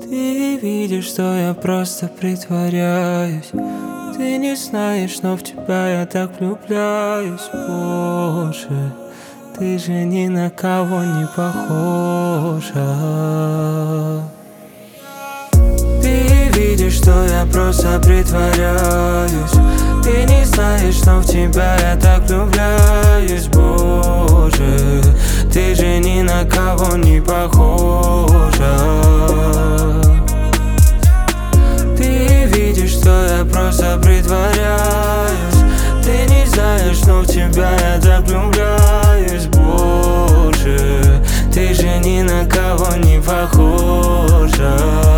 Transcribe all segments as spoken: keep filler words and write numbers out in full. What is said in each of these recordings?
Ты видишь, что я просто притворяюсь. Ты не знаешь, но в тебя я так влюбляюсь. Боже, ты же ни на кого не похожа. Ты видишь, что я просто притворяюсь. Ты не знаешь, но в тебя я так влюбляюсь. Боже, ты же ни на кого не похожа. Ты видишь, что я просто притворяюсь. Ты не знаешь, но в тебя я так влюбляюсь. Боже, ты же ни на кого не похожа.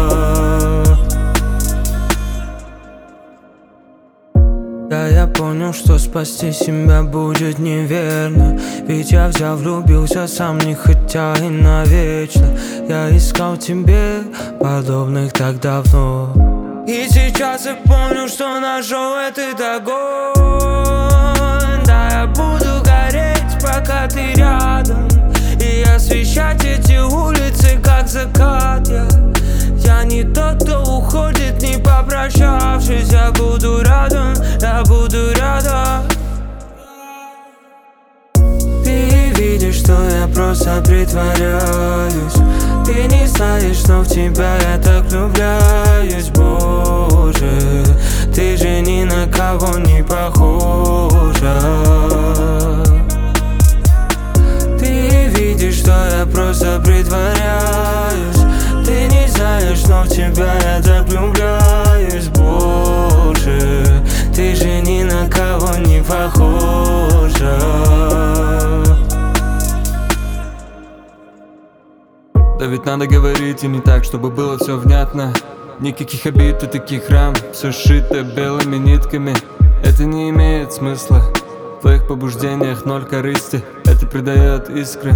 Да, я понял, что спасти себя будет неверно. Ведь я взял, влюбился сам, не хотя и навечно. Я искал тебе подобных так давно. И сейчас я понял, что нашел этот огонь. Да, я буду гореть, пока ты рядом, и освещать эти улицы, как закат. Я, я не тот, кто уходит, не попрощавшись. Я буду рядом, я буду рядом. Ты видишь, что я просто притворяюсь. Ты не знаешь, но в тебя я так влюбляюсь. Боже, ты же ни на кого не похожа. Ты видишь, что я просто притворяюсь. Ты не знаешь, но в тебя я так влюбляюсь. Боже, ты же ни на кого не похожа. Да ведь надо говорить и не так, чтобы было все внятно. Никаких обид и таких ран, все сшито белыми нитками. Это не имеет смысла. В твоих побуждениях ноль корысти. Это придает искры.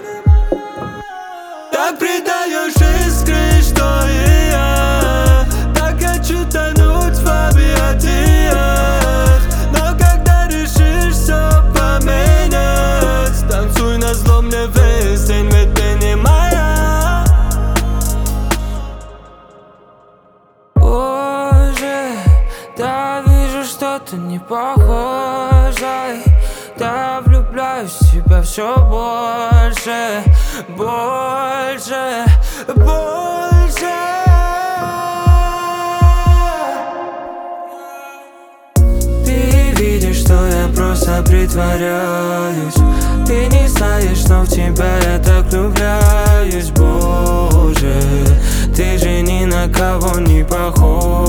Так придаешь искры, что и я. Так хочу тонуть в объятиях. Но когда решишь все поменять, танцуй назло мне весь день, ведь ты не моя. Боже, да вижу, что ты не похожа. Да влюбляюсь в тебя все больше, больше, больше. Ты видишь, что я просто притворяюсь. Ты не знаешь, но в тебя я так влюбляюсь. Боже, ты же ни на кого не похож.